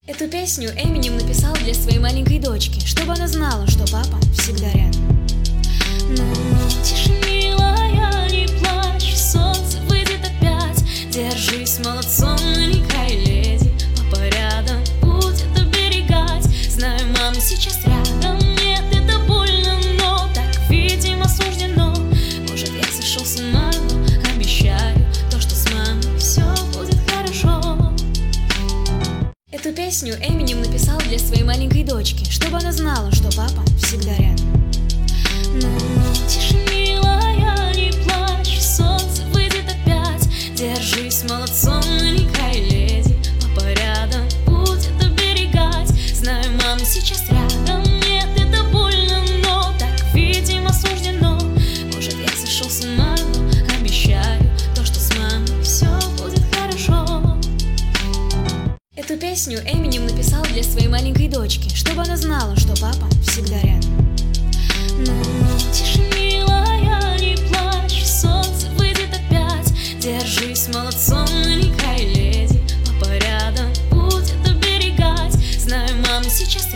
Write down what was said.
Эту песню Эминем написал для своей маленькой дочки, чтобы она знала, что папа всегда рядом. Ну, тише, милая, не плачь, солнце выйдет опять. Держись молодцом, маленькая леди, папа рядом будет оберегать. Знаю, мама сейчас рядом, нет, это больно, но так, видимо, суждено. Может, я сошел с ума, но обещаю то, что с мамой все будет хорошо. Эту песню Эминем написал для своей маленькой дочки, чтобы она знала, что папа всегда рядом. Ну, тише, милая, не плачь, солнце выйдет опять. Держись молодцом, маленькая леди, папа рядом будет оберегать. Знаю, мама сейчас рядом, нет, это больно, но так, видимо, суждено. Может, я сошел с ума, но обещаю то, что с мамой все будет хорошо. Эту песню Эминем написал для своей маленькой дочки, чтобы она знала, что папа всегда рядом. Ну, тише, милая, не плачь, солнце выйдет опять. Держись молодцом, маленькая леди, папа рядом будет оберегать. Знаю, мама сейчас